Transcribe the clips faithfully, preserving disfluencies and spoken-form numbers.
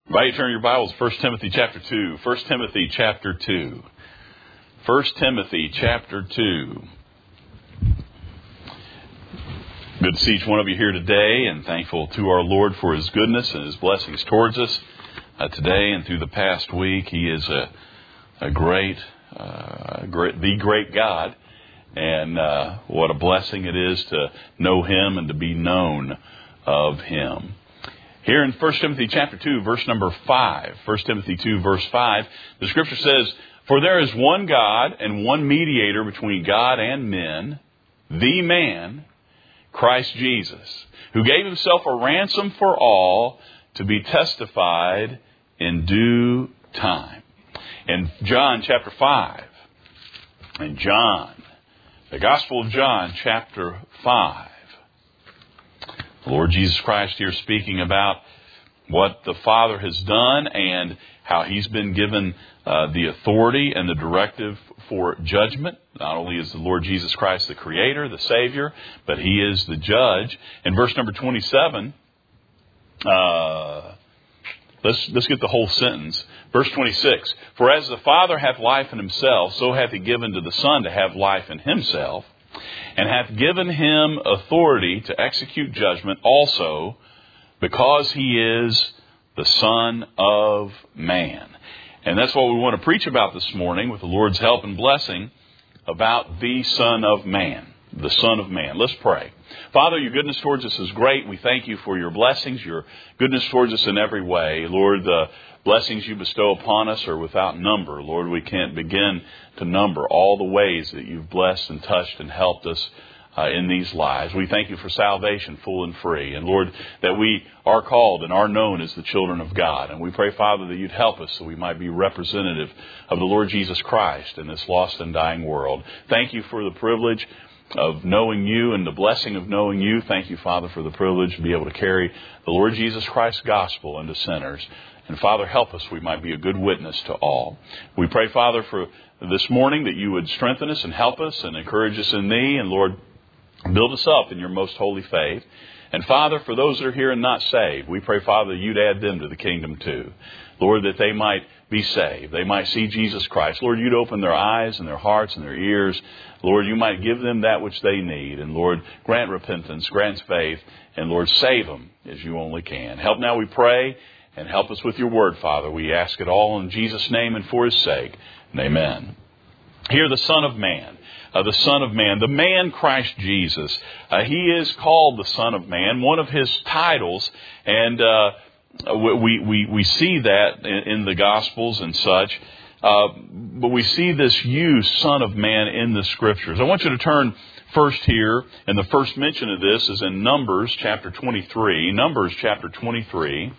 Invite you to turn your Bibles, First Timothy chapter two. First Timothy chapter two. First Timothy chapter two. Good to see each one of you here today, and thankful to our Lord for His goodness and His blessings towards us uh, today and through the past week. He is a, a great, uh, great, the great God, and uh, what a blessing it is to know Him and to be known of Him. Here in First Timothy chapter two, verse number five, First Timothy two, verse five, the Scripture says, "For there is one God and one mediator between God and men, the man, Christ Jesus, who gave Himself a ransom for all, to be testified in due time." In John chapter five, in John, the Gospel of John chapter five, the Lord Jesus Christ here speaking about what the Father has done and how He's been given uh, the authority and the directive for judgment. Not only is the Lord Jesus Christ the Creator, the Savior, but He is the Judge. In verse number twenty-seven, uh, let's, let's get the whole sentence. Verse twenty-six, "For as the Father hath life in Himself, so hath He given to the Son to have life in Himself, and hath given Him authority to execute judgment also, because He is the Son of Man." And that's what we want to preach about this morning with the Lord's help and blessing, about the Son of Man. The Son of Man. Let's pray. Father, your goodness towards us is great. We thank you for your blessings, your goodness towards us in every way. Lord, the blessings you bestow upon us are without number. Lord, we can't begin to number all the ways that you've blessed and touched and helped us uh, in these lives. We thank you for salvation full and free. And Lord, that we are called and are known as the children of God. And we pray, Father, that you'd help us so we might be representative of the Lord Jesus Christ in this lost and dying world. Thank you for the privilege of knowing you and the blessing of knowing you. Thank you, Father, for the privilege to be able to carry the Lord Jesus Christ's gospel unto sinners. And Father, help us we might be a good witness to all. We pray, Father, for this morning that you would strengthen us and help us and encourage us in thee. And Lord, build us up in your most holy faith. And Father, for those that are here and not saved, we pray, Father, that you'd add them to the kingdom too. Lord, that they might be saved. They might see Jesus Christ. Lord, you'd open their eyes and their hearts and their ears. Lord, you might give them that which they need. And Lord, grant repentance, grant faith. And Lord, save them as you only can. Help now, we pray, and help us with your word, Father. We ask it all in Jesus' name and for His sake. And amen. Here, the Son of Man. Uh, the Son of Man, the man Christ Jesus. Uh, he is called the Son of Man, one of His titles, and uh, we, we, we see that in, in the Gospels and such. Uh, but we see this used Son of Man in the Scriptures. I want you to turn first here, and the first mention of this is in Numbers chapter twenty-three. Numbers chapter twenty-three.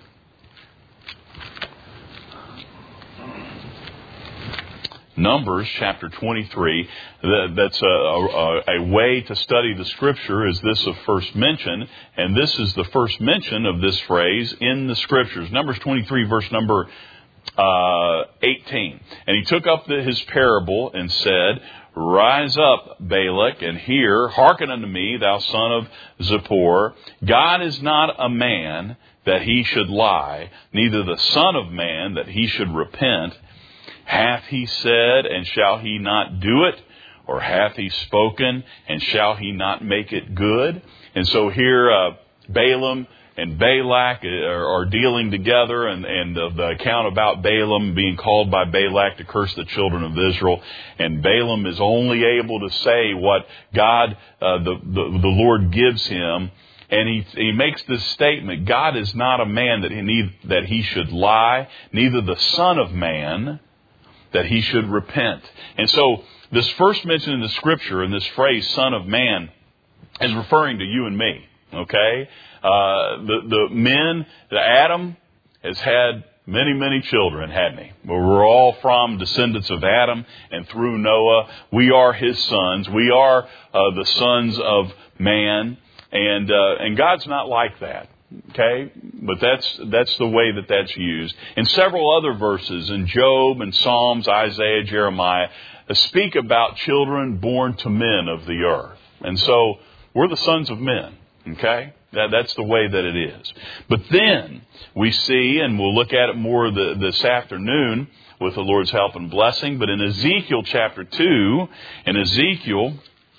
Numbers chapter twenty-three. That's a, a, a way to study the Scripture, is this of first mention. And this is the first mention of this phrase in the Scriptures. Numbers twenty-three, verse number uh, eighteen. "And he took up the, his parable and said, Rise up, Balak, and hear, hearken unto me, thou son of Zippor. God is not a man that he should lie, neither the Son of Man that he should repent. Hath he said, and shall he not do it? Or hath he spoken, and shall he not make it good?" And so here uh, Balaam and Balak are, are dealing together, and, and uh, the account about Balaam being called by Balak to curse the children of Israel. And Balaam is only able to say what God, uh, the, the, the Lord gives him. And he, he makes this statement: God is not a man that he, need, that he should lie, neither the Son of Man that he should repent. And so this first mention in the Scripture, in this phrase, Son of Man, is referring to you and me. Okay? Uh, the, the men, the Adam has had many, many children, hadn't he? We're all from descendants of Adam, and through Noah, we are his sons. We are uh, the sons of man. And, uh, and God's not like that. Okay, but that's that's the way that that's used. In several other verses, in Job and Psalms, Isaiah, Jeremiah, uh, speak about children born to men of the earth. And so we're the sons of men. Okay, That, that's the way that it is. But then we see, and we'll look at it more the, this afternoon with the Lord's help and blessing, but in Ezekiel chapter two, in Ezekiel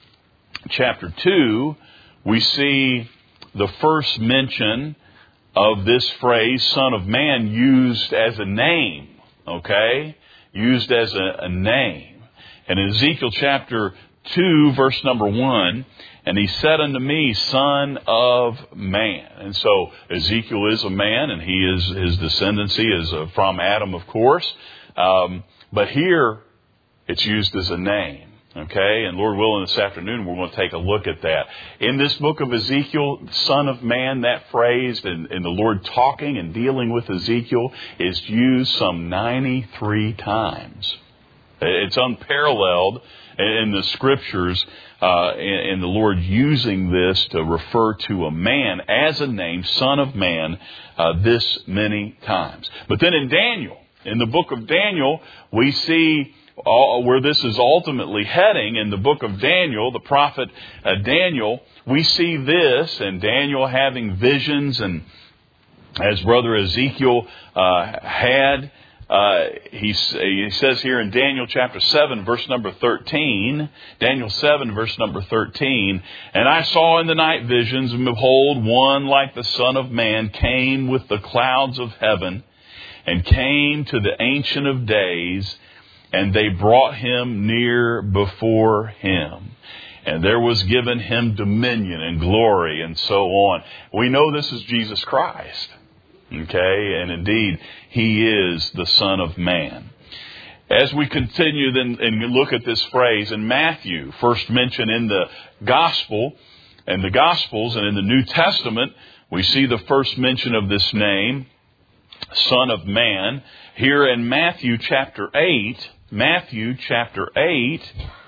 chapter two, we see the first mention of this phrase, Son of Man, used as a name. Okay? Used as a, a name. And in Ezekiel chapter two, verse number one, and he said unto me, Son of Man. And so Ezekiel is a man, and he is his descendancy is uh, from Adam, of course. Um, but here it's used as a name. Okay, and Lord willing, this afternoon we're going to take a look at that. In this book of Ezekiel, Son of Man, that phrase, and, and the Lord talking and dealing with Ezekiel, is used some ninety-three times. It's unparalleled in the Scriptures, uh, and the Lord using this to refer to a man as a name, Son of Man, uh, this many times. But then in Daniel, in the book of Daniel, we see All, where this is ultimately heading. In the book of Daniel, the prophet uh, Daniel, we see this, and Daniel having visions, and as Brother Ezekiel uh, had, uh, he, he says here in Daniel chapter seven, verse number thirteen, Daniel seven, verse number thirteen, and I saw in the night visions, and behold, one like the Son of Man came with the clouds of heaven, and came to the Ancient of Days, and they brought him near before him. And there was given him dominion and glory and so on. We know this is Jesus Christ. Okay? And indeed, he is the Son of Man. As we continue then and look at this phrase in Matthew, first mentioned in the Gospel, and the Gospels and in the New Testament, we see the first mention of this name, Son of Man, here in Matthew chapter eight, Matthew chapter eight,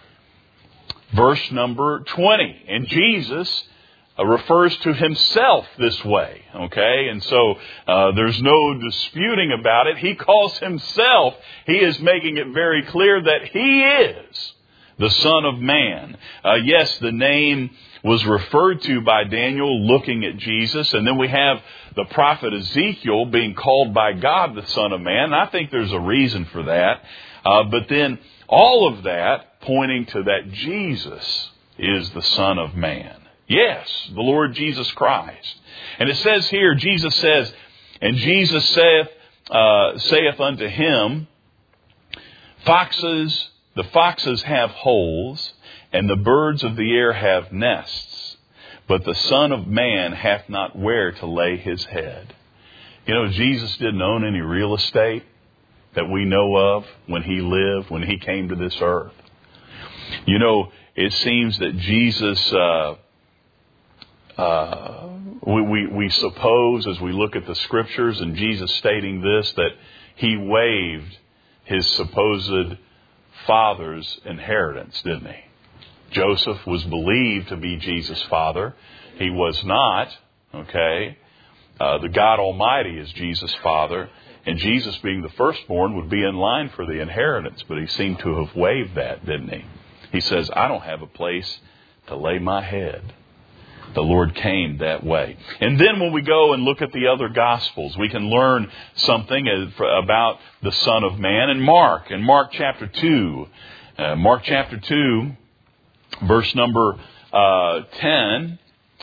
verse number twenty. And Jesus uh, refers to himself this way. Okay? And so uh, there's no disputing about it. He calls himself, he is making it very clear that he is the Son of Man. Uh, yes, the name was referred to by Daniel looking at Jesus. And then we have the prophet Ezekiel being called by God the Son of Man. And I think there's a reason for that. Uh, but then all of that pointing to that Jesus is the Son of Man. Yes, the Lord Jesus Christ. And it says here, Jesus says, and Jesus saith, uh, saith unto him, Foxes, the foxes have holes, and the birds of the air have nests, but the Son of Man hath not where to lay his head. You know, Jesus didn't own any real estate that we know of when he lived, when he came to this earth. You know, it seems that Jesus, uh, uh, we, we, we suppose as we look at the Scriptures and Jesus stating this, that he waived his supposed father's inheritance, didn't he? Joseph was believed to be Jesus' father. He was not, okay? Uh, the God Almighty is Jesus' father. And Jesus, being the firstborn, would be in line for the inheritance. But he seemed to have waived that, didn't he? He says, I don't have a place to lay my head. The Lord came that way. And then when we go and look at the other Gospels, we can learn something about the Son of Man in Mark. In Mark chapter two, uh, Mark chapter two, verse number uh, ten,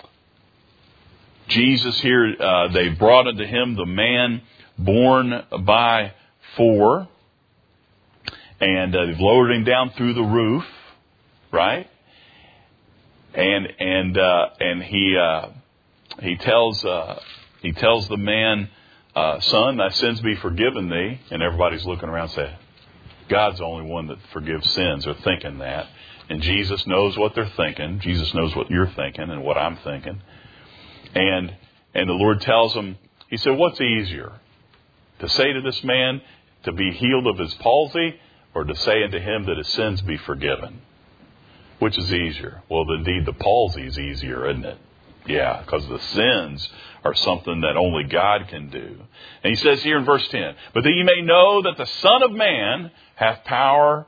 Jesus here, uh, they brought unto him the man born by four, and uh, they've lowered him down through the roof, right? And and uh, and he uh, he tells uh, he tells the man, uh, son, thy sins be forgiven thee. And everybody's looking around saying, God's the only one that forgives sins. They're thinking that, and Jesus knows what they're thinking. Jesus knows what you're thinking and what I'm thinking. And and the Lord tells him, he said, what's easier? To say to this man to be healed of his palsy, or to say unto him that his sins be forgiven? Which is easier? Well, indeed, the palsy is easier, isn't it? Yeah, because the sins are something that only God can do. And he says here in verse ten, but that ye may know that the Son of Man hath power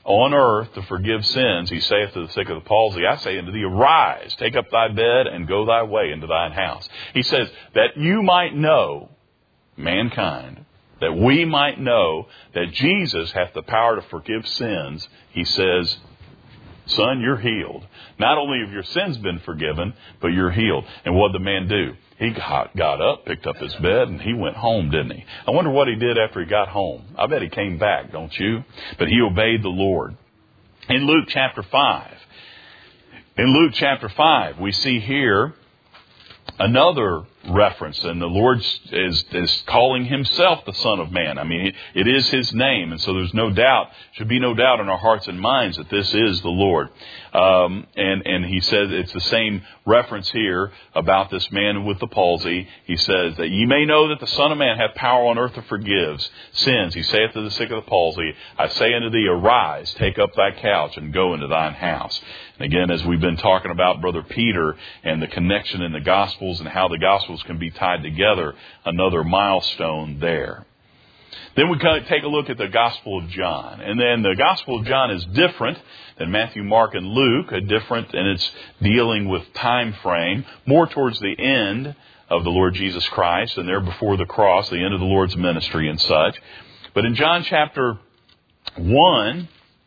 on earth to forgive sins, he saith to the sick of the palsy, I say unto thee, arise, take up thy bed, and go thy way into thine house. He says, that you might know, mankind, that we might know that Jesus hath the power to forgive sins. He says, son, you're healed. Not only have your sins been forgiven, but you're healed. And what did the man do? He got, got up, picked up his bed, and he went home, didn't he? I wonder what he did after he got home. I bet he came back, don't you? But he obeyed the Lord. In Luke chapter five, in Luke chapter five, we see here another reference, and the Lord is, is calling himself the Son of Man. I mean, it, it is his name, and so there's no doubt, should be no doubt in our hearts and minds that this is the Lord. Um, and, and he says it's the same reference here about this man with the palsy. He says that ye may know that the Son of Man hath power on earth to forgive sins. He saith to the sick of the palsy, I say unto thee, arise, take up thy couch, and go into thine house. And again, as we've been talking about Brother Peter and the connection in the Gospels and how the Gospels can be tied together, another milestone there. Then we kind of take a look at the Gospel of John. And then the Gospel of John is different than Matthew, Mark, and Luke, a different, and it's dealing with time frame, more towards the end of the Lord Jesus Christ, and there before the cross, the end of the Lord's ministry and such. But in John chapter one,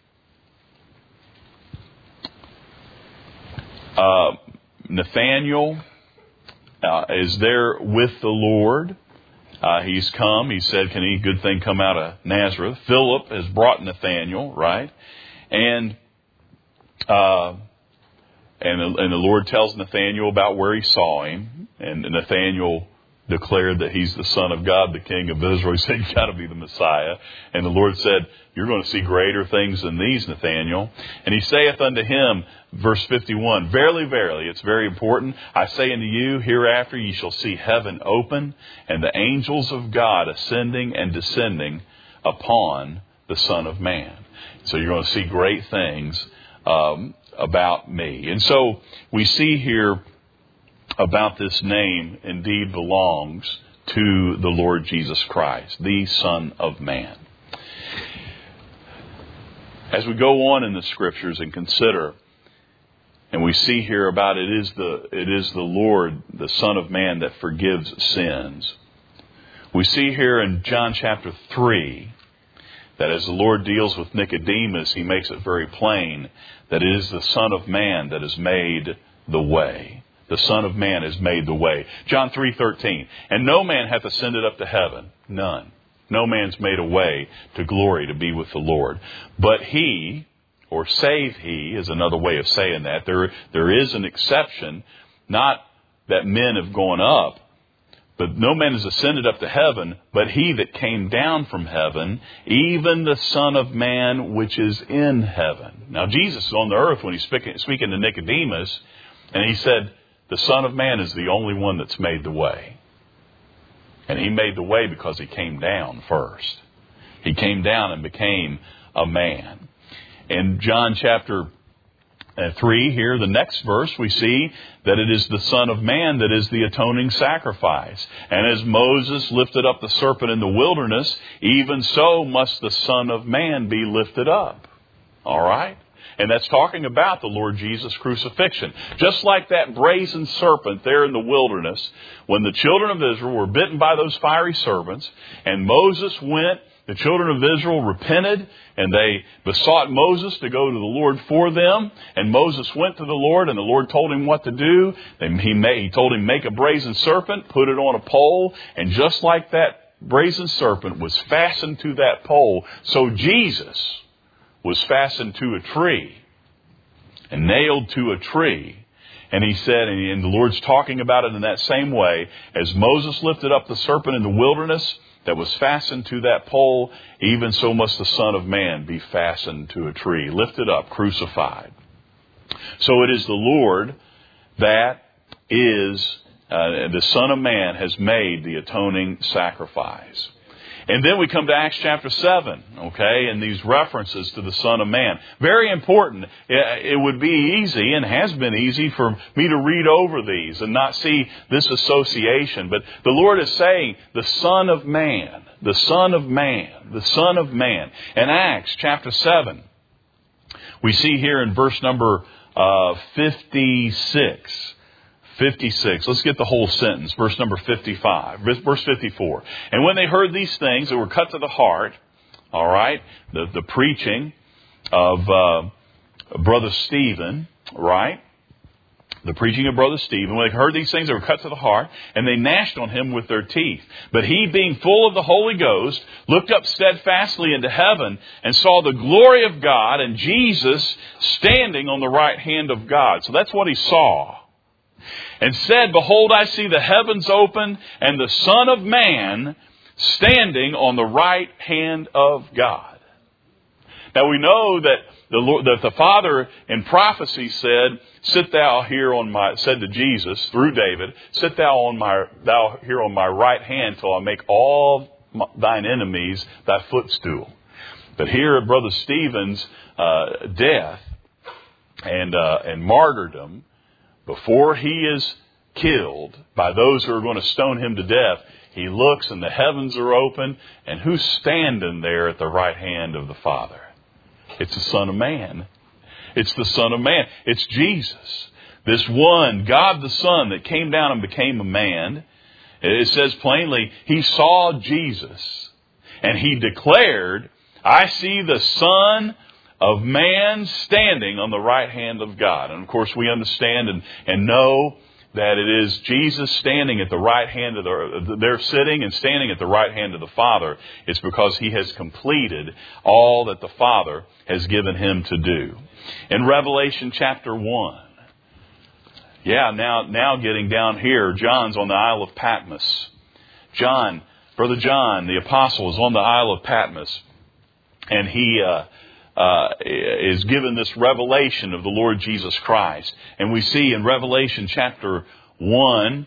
uh, Nathanael uh, is there with the Lord. Uh, he's come. He said, can any good thing come out of Nazareth? Philip has brought Nathanael, right? And uh, and, and the Lord tells Nathanael about where he saw him. And Nathanael declared that he's the Son of God, the King of Israel. He said, you've got to be the Messiah. And the Lord said, you're going to see greater things than these, Nathanael. And he saith unto him, verse fifty-one, verily, verily, it's very important, I say unto you, hereafter ye shall see heaven open, and the angels of God ascending and descending upon the Son of Man. So you're going to see great things um, about me. And so we see here about this name indeed belongs to the Lord Jesus Christ, the Son of Man. As we go on in the Scriptures and consider, and we see here about it is the it is the Lord, the Son of Man, that forgives sins. We see here in John chapter three that as the Lord deals with Nicodemus, he makes it very plain that it is the Son of Man that has made the way. The Son of Man has made the way. John three thirteen. And no man hath ascended up to heaven. None. No man's made a way to glory to be with the Lord. But he, or save he, is another way of saying that. There, there is an exception. Not that men have gone up, but no man has ascended up to heaven, but he that came down from heaven, even the Son of Man which is in heaven. Now Jesus is on the earth when he's speaking, speaking to Nicodemus, and he said, the Son of Man is the only one that's made the way. And he made the way because he came down first. He came down and became a man. In John chapter three, here, the next verse, we see that it is the Son of Man that is the atoning sacrifice. And as Moses lifted up the serpent in the wilderness, even so must the Son of Man be lifted up. All right? And that's talking about the Lord Jesus' crucifixion. Just like that brazen serpent there in the wilderness, when the children of Israel were bitten by those fiery serpents, and Moses went, the children of Israel repented, and they besought Moses to go to the Lord for them. And Moses went to the Lord, and the Lord told him what to do. And he, made, he told him, make a brazen serpent, put it on a pole, and just like that brazen serpent was fastened to that pole, so Jesus was fastened to a tree and nailed to a tree. And he said, and the Lord's talking about it in that same way, as Moses lifted up the serpent in the wilderness that was fastened to that pole, even so must the Son of Man be fastened to a tree, lifted up, crucified. So it is the Lord that is, uh, the Son of Man has made the atoning sacrifice. And then we come to Acts chapter seven, okay, and these references to the Son of Man. Very important. It would be easy, and has been easy, for me to read over these and not see this association. But the Lord is saying, the Son of Man, the Son of Man, the Son of Man. In Acts chapter seven, We see here in verse number uh, fifty-six. fifty-six. Let's get the whole sentence. Verse number fifty-five. Verse fifty-four. And when they heard these things, they were cut to the heart. All right. The, the preaching of uh, Brother Stephen. Right. The preaching of Brother Stephen. When they heard these things, they were cut to the heart, and they gnashed on him with their teeth. But he, being full of the Holy Ghost, looked up steadfastly into heaven and saw the glory of God and Jesus standing on the right hand of God. So that's what he saw. And said, Behold, I see the heavens open and the Son of Man standing on the right hand of God. Now we know that the Lord, that the Father in prophecy said, Sit thou here on my, said to Jesus through David, Sit thou on my, thou here on my right hand till I make all my, thine enemies thy footstool. But here at Brother Stephen's uh, death and uh, and martyrdom, before he is killed by those who are going to stone him to death, he looks and the heavens are open, and who's standing there at the right hand of the Father? It's the Son of Man. It's the Son of Man. It's Jesus. This one, God the Son, that came down and became a man. It says plainly, he saw Jesus. And he declared, I see the Son of Man standing on the right hand of God. And of course we understand and, and know that it is Jesus standing at the right hand of the, they're sitting and standing at the right hand of the Father. It's because he has completed all that the Father has given him to do. In Revelation chapter one, yeah, now, now getting down here, John's on the Isle of Patmos. John, Brother John, the apostle, is on the Isle of Patmos. And he, uh, Uh, is given this revelation of the Lord Jesus Christ. And we see in Revelation chapter one,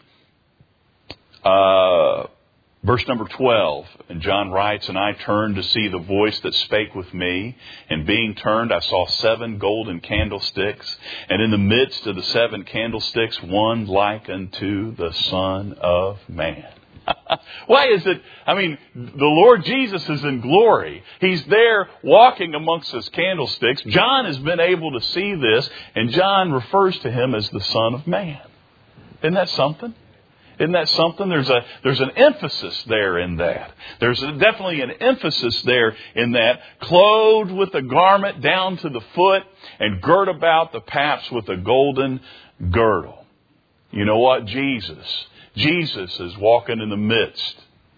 uh, verse number twelve, and John writes, And I turned to see the voice that spake with me, and being turned I saw seven golden candlesticks, and in the midst of the seven candlesticks one like unto the Son of Man. Why is it, I mean, the Lord Jesus is in glory. He's there walking amongst his candlesticks. John has been able to see this, and John refers to him as the Son of Man. Isn't that something? Isn't that something? There's a there's an emphasis there in that. There's a, definitely an emphasis there in that. Clothed with a garment down to the foot and girt about the paps with a golden girdle. You know what? Jesus. Jesus is walking in the midst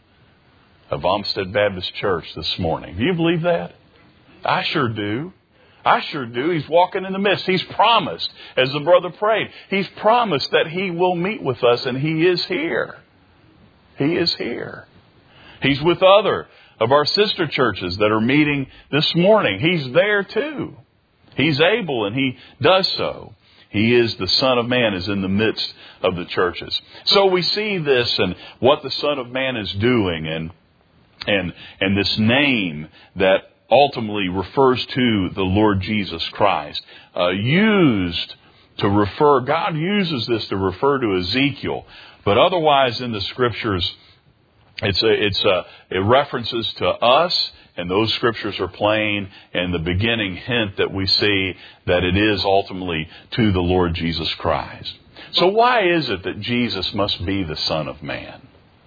of Olmsted Baptist Church this morning. Do you believe that? I sure do. I sure do. He's walking in the midst. He's promised, as the brother prayed, he's promised that he will meet with us, and he is here. He is here. He's with other of our sister churches that are meeting this morning. He's there too. He's able, and he does so. He is the Son of Man, is in the midst of the churches. So we see this and what the Son of Man is doing, and and and this name that ultimately refers to the Lord Jesus Christ, uh, used to refer, God uses this to refer to Ezekiel, but otherwise in the Scriptures, it's a, it's a, it references to us. And those scriptures are plain, and the beginning hint that we see that it is ultimately to the Lord Jesus Christ. So why is it that Jesus must be the Son of Man?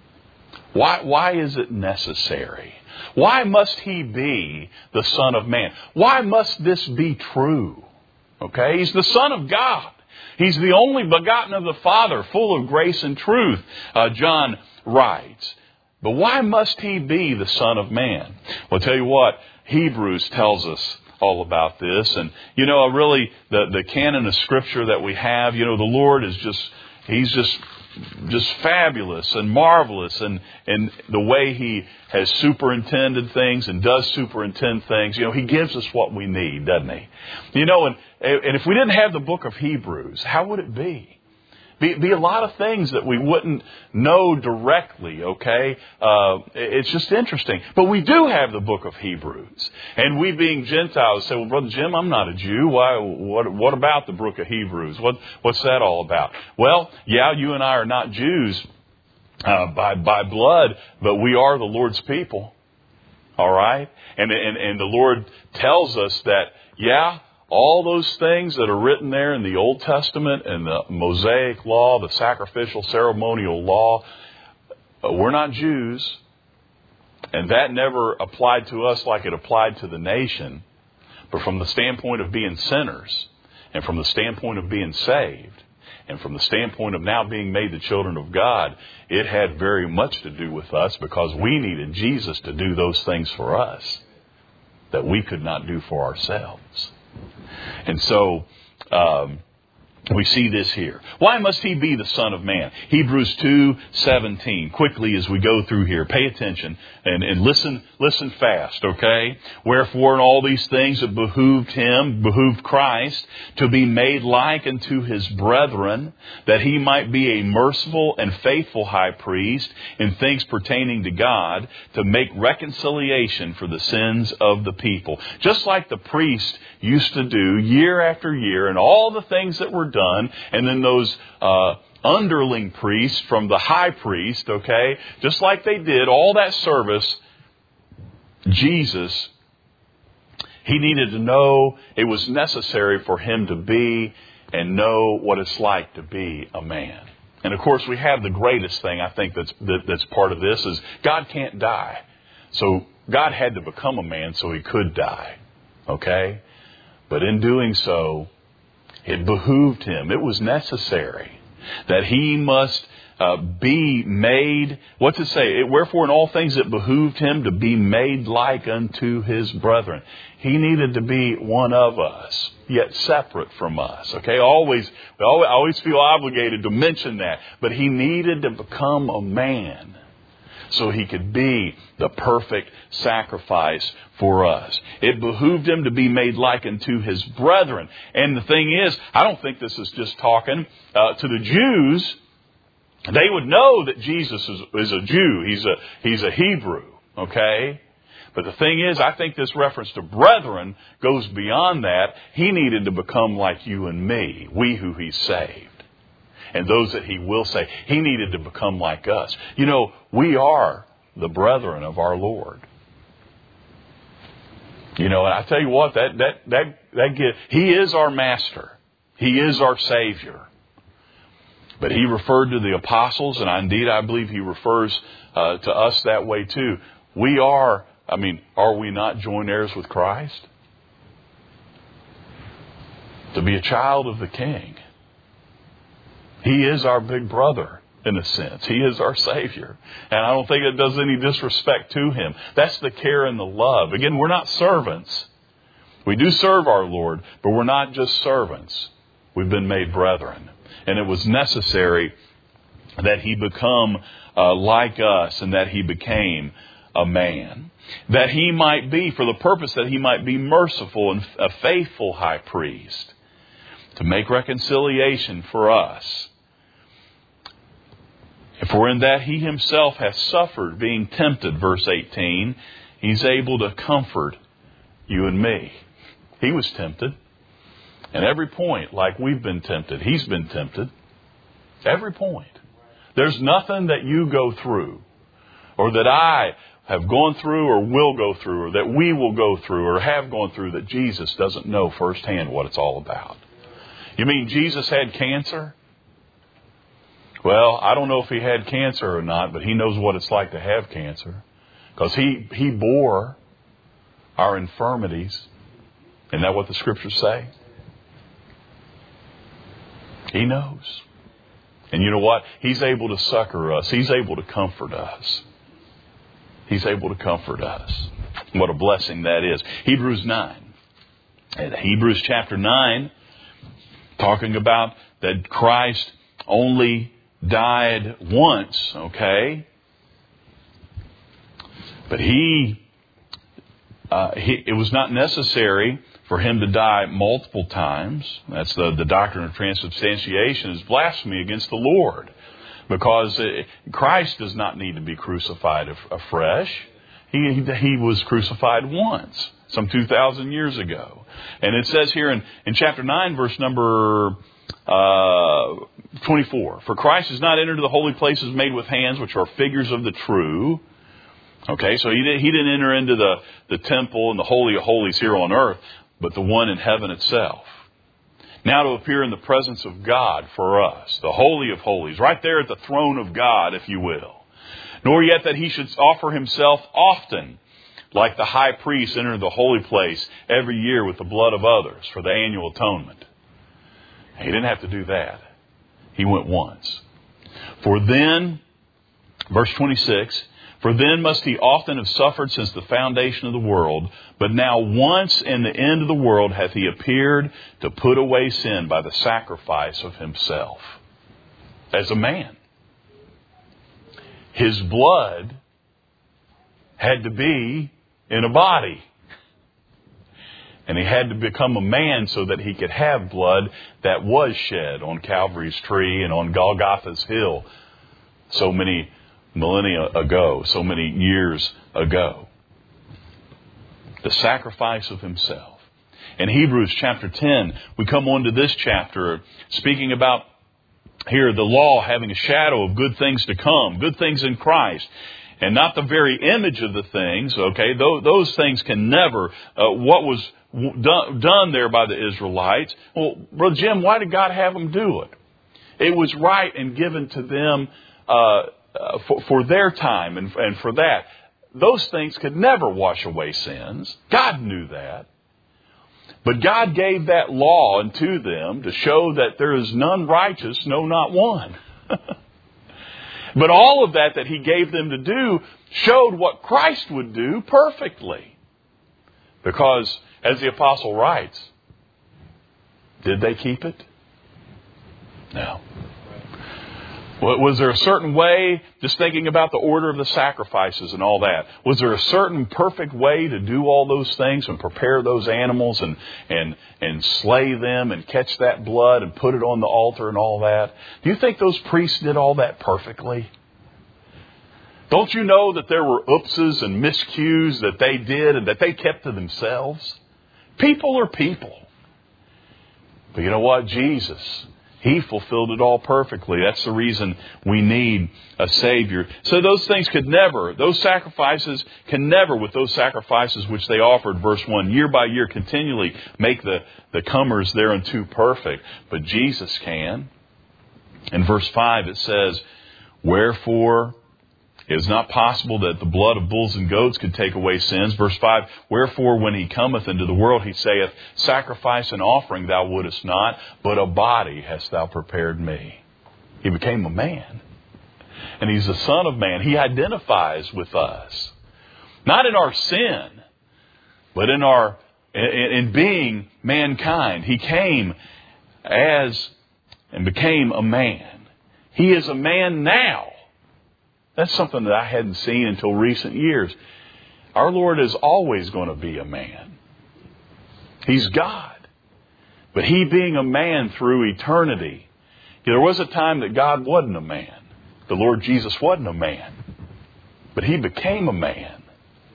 Why, why is it necessary? Why must he be the Son of Man? Why must this be true? Okay, he's the Son of God. He's the only begotten of the Father, full of grace and truth, uh, John writes. But why must he be the Son of Man? Well, I'll tell you what, Hebrews tells us all about this. And, you know, really, the, the canon of Scripture that we have, you know, the Lord is just, he's just, just fabulous and marvelous in, in the way he has superintended things and does superintend things. You know, he gives us what we need, doesn't he? You know, and, and if we didn't have the book of Hebrews, how would it be? Be, be a lot of things that we wouldn't know directly, okay? Uh, it's just interesting. But we do have the book of Hebrews. And we being Gentiles say, well, Brother Jim, I'm not a Jew. Why? What, what about the book of Hebrews? What, what's that all about? Well, yeah, you and I are not Jews uh, by, by blood, but we are the Lord's people. All right? And, and, and the Lord tells us that, yeah, all those things that are written there in the Old Testament and the Mosaic law, the sacrificial ceremonial law, we're not Jews. And that never applied to us like it applied to the nation. But from the standpoint of being sinners, and from the standpoint of being saved, and from the standpoint of now being made the children of God, it had very much to do with us because we needed Jesus to do those things for us that we could not do for ourselves. And so um, we see this here. Why must he be the Son of Man? Hebrews two seventeen. Quickly as we go through here, pay attention and, and listen listen fast, okay? Wherefore in all these things it behooved him, behooved Christ, to be made like unto his brethren, that he might be a merciful and faithful high priest in things pertaining to God, to make reconciliation for the sins of the people. Just like the priest used to do year after year, and all the things that were done, and then those uh, underling priests from the high priest, okay, just like they did all that service, Jesus, he needed to know it was necessary for him to be and know what it's like to be a man. And of course, we have the greatest thing I think that's that, that's part of this is God can't die. So God had to become a man so he could die, okay? But in doing so, it behooved him. It was necessary that he must uh, be made. What's it say? It, Wherefore in all things it behooved him to be made like unto his brethren. He needed to be one of us, yet separate from us. Okay, always, I always feel obligated to mention that. But he needed to become a man so he could be the perfect sacrifice for us. It behooved him to be made like unto his brethren. And the thing is, I don't think this is just talking uh, to the Jews. They would know that Jesus is, is a Jew. He's a, he's a Hebrew. Okay? But the thing is, I think this reference to brethren goes beyond that. He needed to become like you and me, we who he saved. And those that he will save. He needed to become like us. You know, we are the brethren of our Lord. You know, and I tell you what, that that that that get, he is our master. He is our Savior. But he referred to the apostles, and indeed I believe he refers uh, to us that way too. We are, I mean, are we not joint heirs with Christ? To be a child of the King. He is our big brother, in a sense. He is our Savior. And I don't think it does any disrespect to him. That's the care and the love. Again, we're not servants. We do serve our Lord, but we're not just servants. We've been made brethren. And it was necessary that he become uh, like us and that he became a man. That he might be, for the purpose that he might be merciful and a faithful high priest, to make reconciliation for us. For in that he himself hath suffered, being tempted, verse eighteen, he's able to comfort you and me. He was tempted. And every point, like we've been tempted, he's been tempted. Every point. There's nothing that you go through, or that I have gone through, or will go through, or that we will go through, or have gone through, that Jesus doesn't know firsthand what it's all about. You mean Jesus had cancer? Well, I don't know if he had cancer or not, but he knows what it's like to have cancer. Because he, he bore our infirmities. Isn't that what the Scriptures say? He knows. And you know what? He's able to succor us. He's able to comfort us. He's able to comfort us. What a blessing that is. Hebrews nine. And Hebrews chapter nine, talking about that Christ only died once, okay? But he, uh, he, it was not necessary for him to die multiple times. That's the, the doctrine of transubstantiation is blasphemy against the Lord. Because it, Christ does not need to be crucified af- afresh. He, he, he was crucified once, some two thousand years ago. And it says here in, in chapter nine, verse number Uh, twenty-four. For Christ has not entered the holy places made with hands, which are figures of the true. Okay, so he, did, he didn't enter into the, the temple and the Holy of Holies here on earth. but the one in heaven itself. Now to appear in the presence of God for us, the Holy of Holies, right there at the throne of God, if you will. Nor yet that he should offer himself often, like the high priest entered the holy place every year with the blood of others for the annual atonement. He didn't have to do that. He went once. For then, verse twenty-six, for then must he often have suffered since the foundation of the world, but now once in the end of the world hath he appeared to put away sin by the sacrifice of himself. As a man. His blood had to be in a body. And he had to become a man so that he could have blood that was shed on Calvary's tree and on Golgotha's hill so many millennia ago, so many years ago. The sacrifice of himself. In Hebrews chapter ten, we come on to this chapter speaking about here the law having a shadow of good things to come, good things in Christ. And not the very image of the things, okay? Those, those things can never, uh, what was done, done there by the Israelites. Well, Brother Jim, why did God have them do it? It was right and given to them uh, uh, for, for their time and, and for that. Those things could never wash away sins. God knew that. But God gave that law unto them to show that there is none righteous, no, not one. But all of that that he gave them to do showed what Christ would do perfectly. Because, as the apostle writes, did they keep it? No. Was there a certain way, just thinking about the order of the sacrifices and all that, was there a certain perfect way to do all those things and prepare those animals and, and, and slay them and catch that blood and put it on the altar and all that? Do you think those priests did all that perfectly? Don't you know that there were oopses and miscues that they did and that they kept to themselves? People are people. But you know what? Jesus, He fulfilled it all perfectly. That's the reason we need a Savior. So those things could never, those sacrifices can never, with those sacrifices which they offered, verse one, year by year, continually make the, the comers thereunto perfect. But Jesus can. In verse five it says, wherefore it is not possible that the blood of bulls and goats could take away sins. Verse five, wherefore when he cometh into the world, he saith, sacrifice and offering thou wouldest not, but a body hast thou prepared me. He became a man. And he's the Son of Man. He identifies with us. Not in our sin, but in our in, in being mankind. He came as and became a man. He is a man now. That's something that I hadn't seen until recent years. Our Lord is always going to be a man. He's God. But He being a man through eternity. There was a time that God wasn't a man. The Lord Jesus wasn't a man. But He became a man.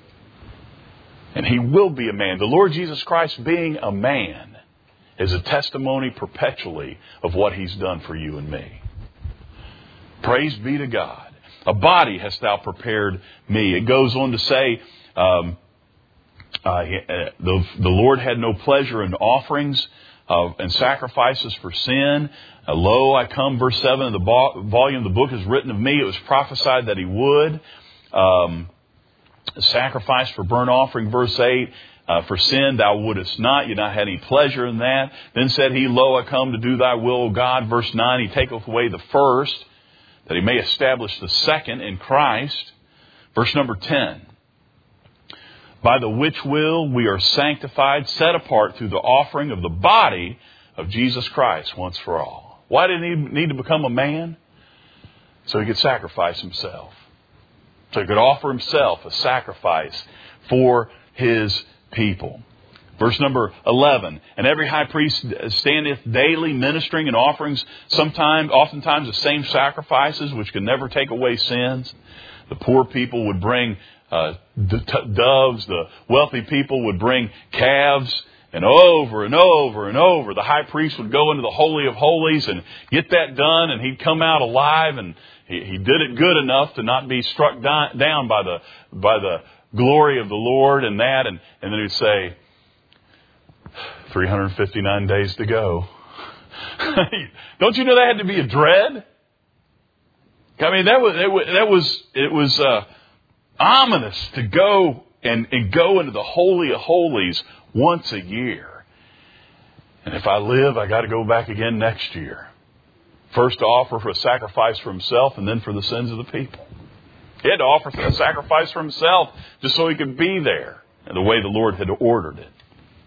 And He will be a man. The Lord Jesus Christ being a man is a testimony perpetually of what He's done for you and me. Praise be to God. A body hast thou prepared me. It goes on to say, um, uh, the, the Lord had no pleasure in offerings uh, and sacrifices for sin. Uh, Lo, I come, verse seven, the vo- volume of the book is written of me. It was prophesied that He would. Um, sacrifice for burnt offering, verse eight. Uh, for sin thou wouldest not. You not had any pleasure in that. Then said He, Lo, I come to do thy will, O God. Verse nine, He taketh away the first, that He may establish the second in Christ. Verse number ten. By the which will we are sanctified, set apart through the offering of the body of Jesus Christ once for all. Why did He need to become a man? So He could sacrifice Himself. So He could offer Himself a sacrifice for His people. Verse number eleven, and every high priest standeth daily ministering and offerings, sometimes, oftentimes the same sacrifices which could never take away sins. The poor people would bring uh, doves, the wealthy people would bring calves, and over and over and over the high priest would go into the Holy of Holies and get that done, and he'd come out alive, and he, he did it good enough to not be struck down by the by the glory of the Lord and that, and, and then he'd say, three hundred fifty-nine days to go. Don't you know that had to be a dread? I mean, that was it was that was it was uh, ominous to go and, and go into the Holy of Holies once a year. And if I live, I got to go back again next year. First to offer for a sacrifice for himself, and then for the sins of the people. He had to offer a sacrifice for himself just so he could be there, and the way the Lord had ordered it.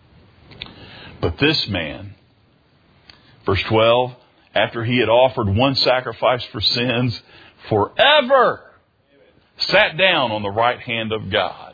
But this man, verse twelve, after he had offered one sacrifice for sins forever, sat down on the right hand of God.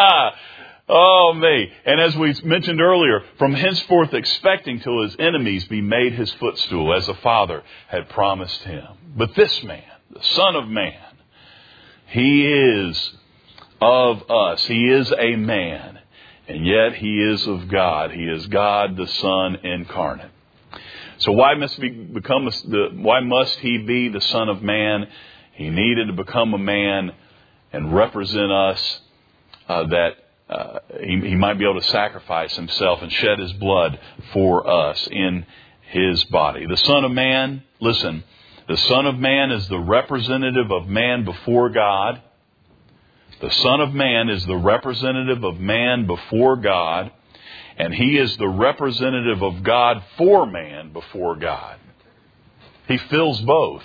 Oh, me. And as we mentioned earlier, from henceforth expecting till his enemies be made his footstool, as the Father had promised him. But this man, the Son of Man, he is of us. He is a man. And yet he is of God. He is God the Son incarnate. So why must he become the? Why must he be the Son of Man? He needed to become a man and represent us, uh, that uh, he, he might be able to sacrifice himself and shed his blood for us in his body. The Son of Man, listen, the Son of Man is the representative of man before God. The Son of Man is the representative of man before God. And he is the representative of God for man before God. He fills both.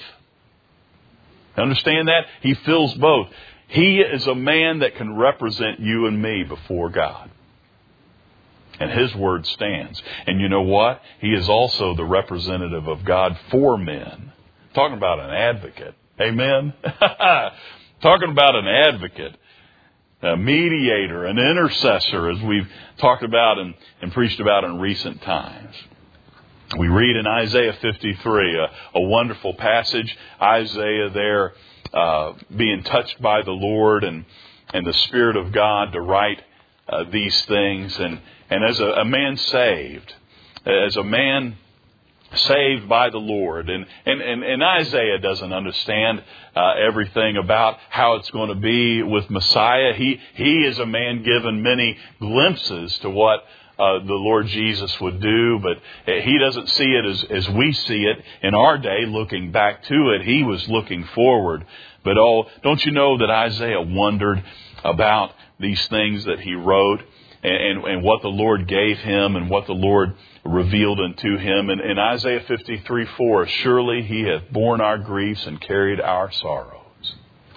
Understand that? He fills both. He is a man that can represent you and me before God. And his word stands. And you know what? He is also the representative of God for men. Talking about an advocate. Amen? Talking about an advocate. A mediator, an intercessor, as we've talked about and, and preached about in recent times. We read in Isaiah fifty-three, a, a wonderful passage. Isaiah there uh, being touched by the Lord and, and the Spirit of God to write uh, these things. And, and as a, a man saved, as a man saved by the Lord. And, and, and, and Isaiah doesn't understand uh, everything about how it's going to be with Messiah. He, he is a man given many glimpses to what uh, the Lord Jesus would do, but he doesn't see it as, as we see it in our day, looking back to it. He was looking forward. But oh, don't you know that Isaiah wondered about these things that he wrote? And, and what the Lord gave him and what the Lord revealed unto him. And in Isaiah fifty-three four, surely he hath borne our griefs and carried our sorrows.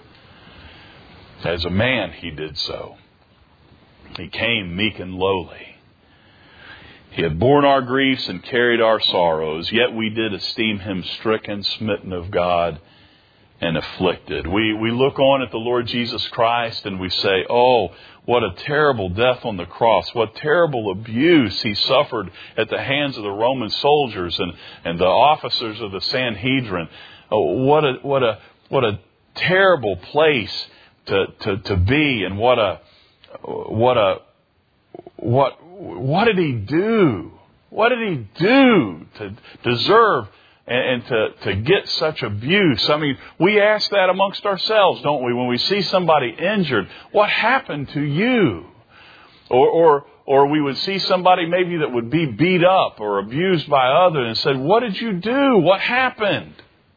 As a man he did so. He came meek and lowly. He had borne our griefs and carried our sorrows, yet we did esteem him stricken, smitten of God, and afflicted. We, we look on at the Lord Jesus Christ and we say, oh, what a terrible death on the cross. What terrible abuse he suffered at the hands of the Roman soldiers and, and the officers of the Sanhedrin. Oh, what a, what a, what a terrible place to, to, to be. And what a, what a, what, what did he do? What did he do to deserve and to, to get such abuse? I mean, we ask that amongst ourselves, don't we? When we see somebody injured, what happened to you? Or, or, or we would see somebody maybe that would be beat up or abused by others and said, what did you do? What happened?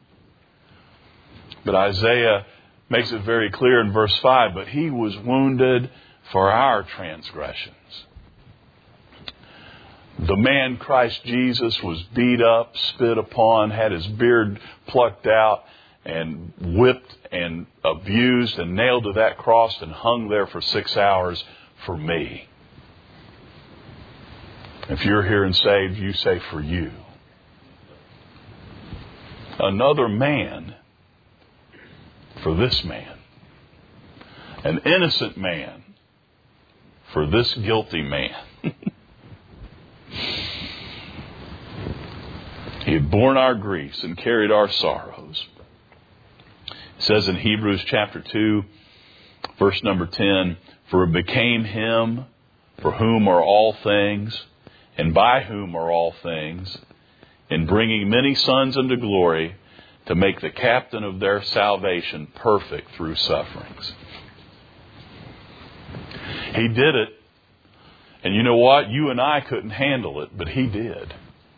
But Isaiah makes it very clear in verse five, but he was wounded for our transgressions. The man Christ Jesus was beat up, spit upon, had his beard plucked out, and whipped and abused and nailed to that cross and hung there for six hours for me. If you're here and saved, you say for you. Another man for this man. An innocent man for this guilty man. He had borne our griefs and carried our sorrows. It says in Hebrews chapter two, verse number ten, for it became him for whom are all things, and by whom are all things, in bringing many sons unto glory, to make the captain of their salvation perfect through sufferings. He did it And you know what? You and I couldn't handle it, but He did.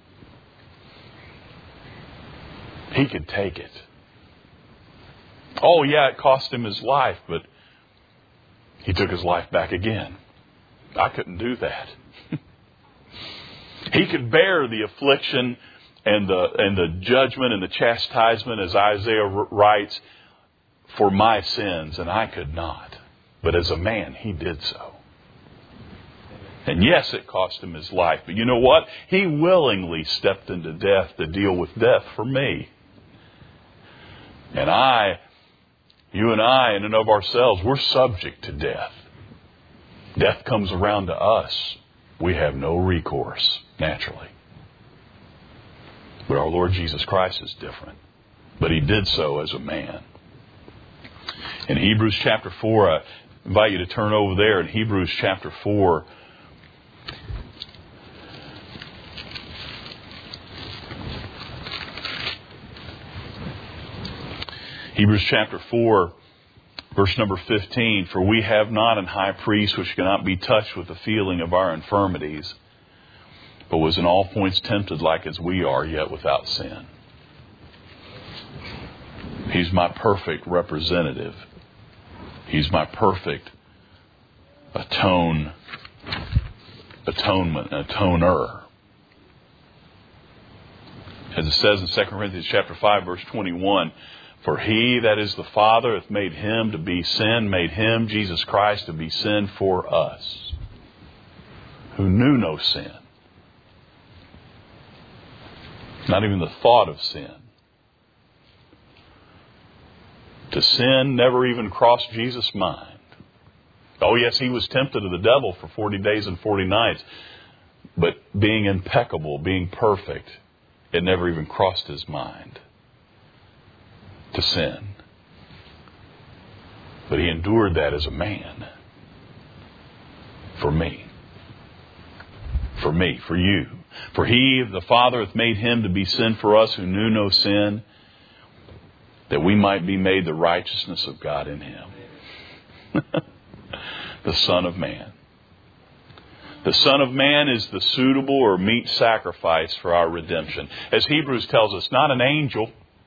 He could take it. Oh, yeah, it cost Him His life, but He took His life back again. I couldn't do that. He could bear the affliction and the and the judgment and the chastisement, as Isaiah writes, for my sins, and I could not. But as a man, He did so. And yes, it cost Him His life. But you know what? He willingly stepped into death to deal with death for me. And I, you and I, in and of ourselves, we're subject to death. Death comes around to us. We have no recourse, naturally. But our Lord Jesus Christ is different. But He did so as a man. In Hebrews chapter four, I invite you to turn over there in Hebrews chapter four. Hebrews chapter four, verse number fifteen. For we have not an high priest which cannot be touched with the feeling of our infirmities, but was in all points tempted like as we are, yet without sin. He's my perfect representative. He's my perfect atone, atonement, atoner. As it says in Second Corinthians chapter five, verse twenty-one, for He that is the Father hath made Him to be sin, made Him, Jesus Christ, to be sin for us, who knew no sin. Not even the thought of sin. To sin never even crossed Jesus' mind. Oh yes, He was tempted of the devil for forty days and forty nights. But being impeccable, being perfect, it never even crossed His mind to sin. But He endured that as a man. For me. For me, for you. For He, the Father, hath made Him to be sin for us who knew no sin, that we might be made the righteousness of God in Him. The Son of Man. The Son of Man is the suitable or meet sacrifice for our redemption. As Hebrews tells us, not an angel,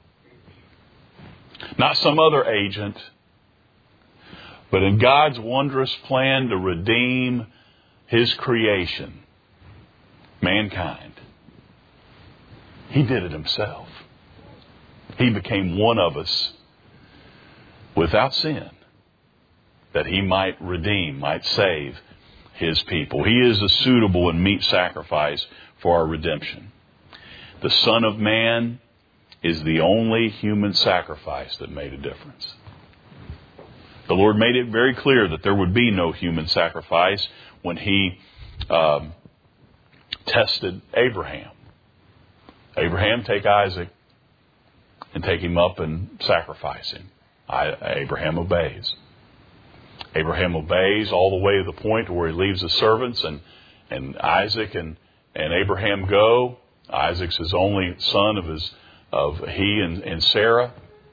not some other agent, but in God's wondrous plan to redeem His creation, mankind. He did it Himself. He became one of us without sin, that He might redeem, might save His people. He is a suitable and meet sacrifice for our redemption. The Son of Man is the only human sacrifice that made a difference. The Lord made it very clear that there would be no human sacrifice when He um, tested Abraham. Abraham, take Isaac and take him up and sacrifice him. I, Abraham obeys. Abraham obeys all the way to the point where he leaves his servants, and, and Isaac and, and Abraham go. Isaac's his only son of his of he and, and Sarah.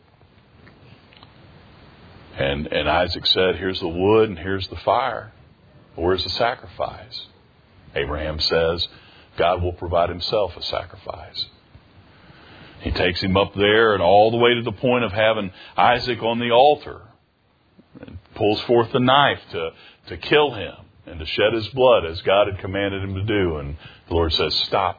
And and Isaac said, here's the wood and here's the fire. Where's the sacrifice? Abraham says, God will provide Himself a sacrifice. He takes him up there and all the way to the point of having Isaac on the altar. And pulls forth the knife to, to kill him and to shed his blood as God had commanded him to do. And the Lord says, stop.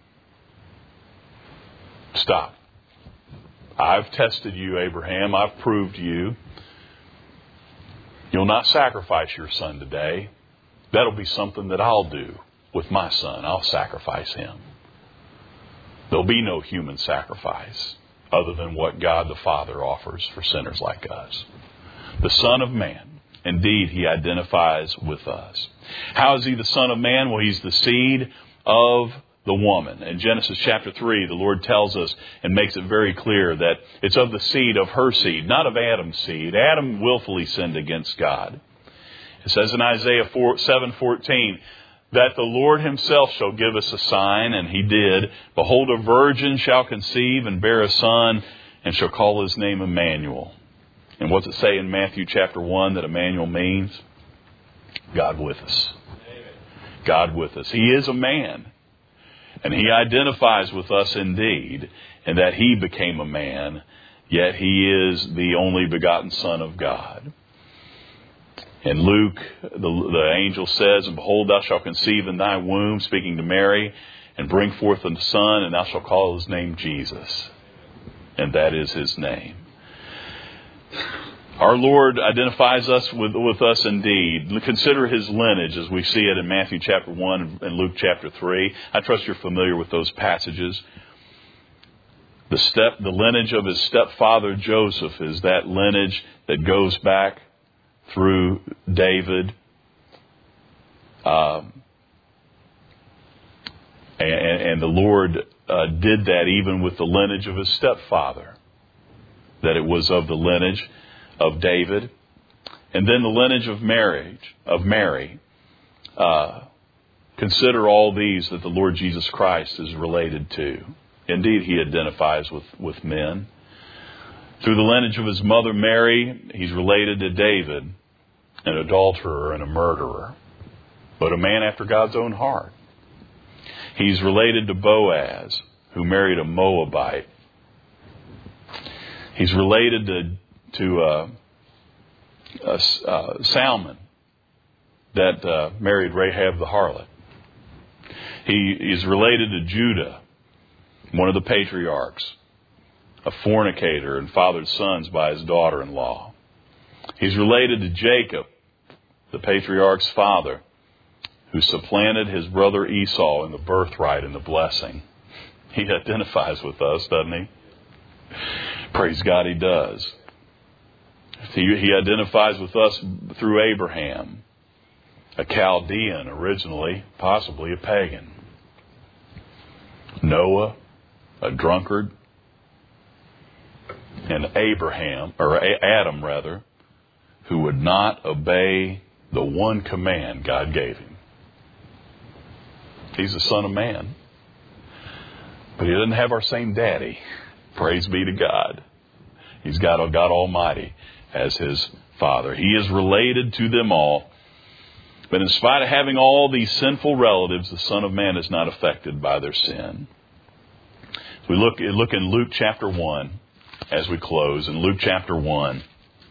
Stop. I've tested you, Abraham. I've proved you. You'll not sacrifice your son today. That'll be something that I'll do with my son. I'll sacrifice him. There'll be no human sacrifice other than what God the Father offers for sinners like us. The Son of Man. Indeed, He identifies with us. How is He the Son of Man? Well, He's the seed of the woman. In Genesis chapter three, the Lord tells us and makes it very clear that it's of the seed of her seed, not of Adam's seed. Adam willfully sinned against God. It says in Isaiah seven fourteen, that the Lord Himself shall give us a sign, and He did. Behold, a virgin shall conceive and bear a son, and shall call His name Emmanuel. And what's it say in Matthew chapter one that Emmanuel means? God with us. God with us. He is a man. And He identifies with us indeed, in that He became a man, yet He is the only begotten Son of God. In Luke, the, the angel says, "And behold, thou shalt conceive in thy womb," speaking to Mary, "and bring forth a son, and thou shalt call his name Jesus." And that is His name. Our Lord identifies us with, with us indeed. Consider His lineage as we see it in Matthew chapter one and Luke chapter three. I trust you're familiar with those passages. The step, the lineage of His stepfather Joseph is that lineage that goes back through David. Um, and, and the Lord uh, did that even with the lineage of His stepfather. That it was of the lineage of David, and then the lineage of marriage of Mary. Uh, consider all these that the Lord Jesus Christ is related to. Indeed, He identifies with, with men. Through the lineage of His mother Mary, He's related to David, an adulterer and a murderer, but a man after God's own heart. He's related to Boaz, who married a Moabite. He's related to to uh, uh, uh, Salmon, that uh, married Rahab the harlot. He is related to Judah, one of the patriarchs, a fornicator and fathered sons by his daughter-in-law. He's related to Jacob, the patriarch's father, who supplanted his brother Esau in the birthright and the blessing. He identifies with us, doesn't he? Praise God, He does. He, he identifies with us through Abraham, a Chaldean originally, possibly a pagan. Noah, a drunkard. And Abraham, or Adam rather, who would not obey the one command God gave him. He's the Son of Man. But He doesn't have our same daddy. Praise be to God. He's got God Almighty as His Father. He is related to them all. But in spite of having all these sinful relatives, the Son of Man is not affected by their sin. We look, look in Luke chapter one as we close. In Luke chapter one.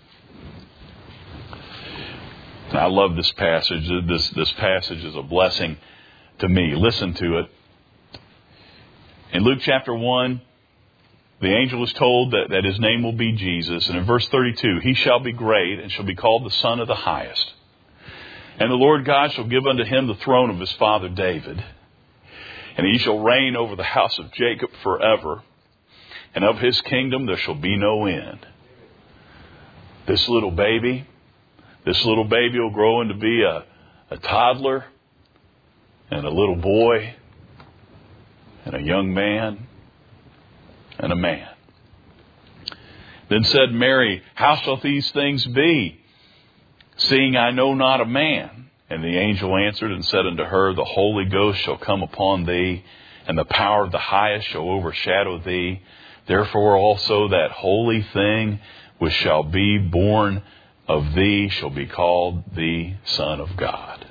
And I love this passage. This, this passage is a blessing to me. Listen to it. In Luke chapter one, the angel is told that, that his name will be Jesus. And in verse thirty-two, "He shall be great and shall be called the Son of the Highest. And the Lord God shall give unto him the throne of his father David. And he shall reign over the house of Jacob forever. And of his kingdom there shall be no end." This little baby, this little baby will grow into be a, a toddler and a little boy and a young man and a man. Then said Mary, "How shall these things be, seeing I know not a man?" And the angel answered and said unto her, "The Holy Ghost shall come upon thee, and the power of the Highest shall overshadow thee. Therefore also that holy thing which shall be born of thee shall be called the Son of God."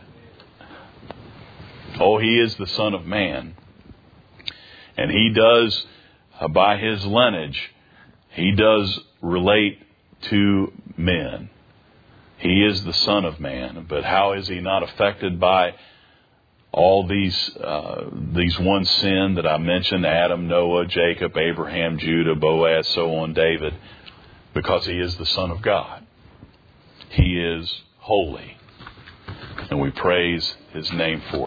Oh, He is the Son of Man. And He does, uh, by His lineage, He does relate to men. He is the Son of Man. But how is He not affected by all these uh, these one sin that I mentioned? Adam, Noah, Jacob, Abraham, Judah, Boaz, so on, David. Because He is the Son of God. He is holy. And we praise His name for it.